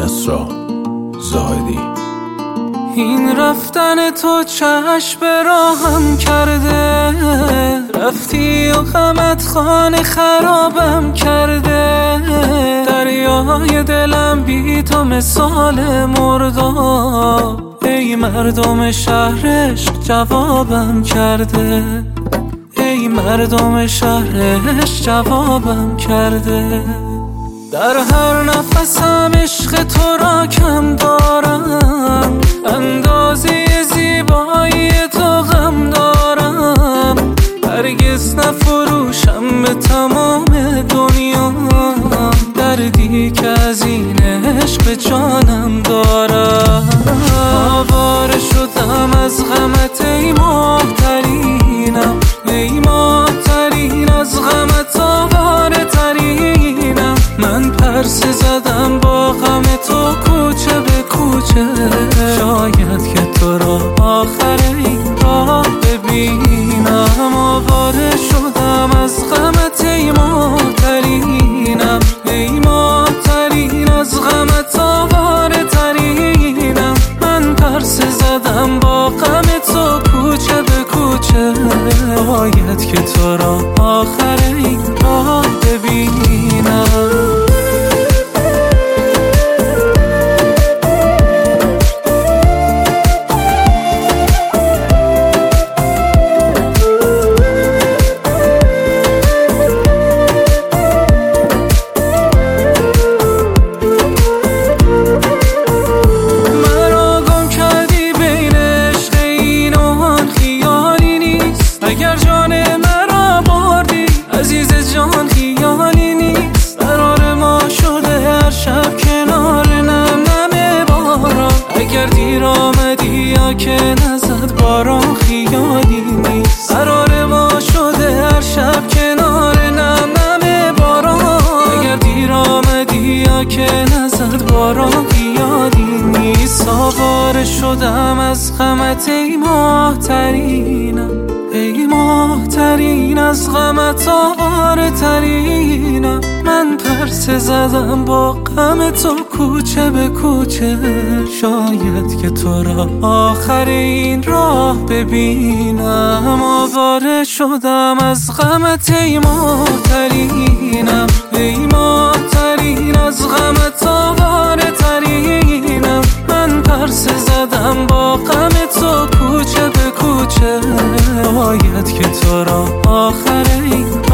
کسرا زاهدی. این رفتن تو چشم به راهم کرده، رفتی و غمت خانه خرابم کرده. دریای دلم بی تو مثال مرداب، ای مردم شهر عشق جوابم کرده. ای مردم شهر عشق جوابم کرده. در هر نفسم عشق تو را کم دارم، اندازه زیبایی تو غم دارم. هرگز نفروشم به تمام دنیا دردی که از این عشق به جانم دارم. آواره شدم از غمت ای محترینم، ای محترین از غمت آواره ترینم. من پرسه زدم با غم تو کوچه به کوچه، شاید که تو را آخر این راه ببینم. آواره شدم از غمت ای محترینم، ای محترین از غمت آواره ترینم. من پرسه زدم با غم تو کوچه به کوچه، باید که تو را آخر این راه ببینم. اگر جان مرا بردی عزیز جان خیالی نیست. قرار ما شده هر شب کنار نم نم باران. اگر دیر آمدی یا که نزد باران خیالی نیست. قرار ما شده هر شب کنار نم نم باران. اگر دیر آمدی یا که نزد باران خیالی نیست. آواره شدم از غمت ای محترینم، ای محترین از غمت آواره ترینم. من پرسه زدم با غم تو کوچه به کوچه، شاید که تو را آخر این راه ببینم. آواره شدم از غمت ای محترینم، ای محترین از غمت آواره ترینم. من پرسه زدم با غم تو کوچه به کوچه، باید که تو را آخر این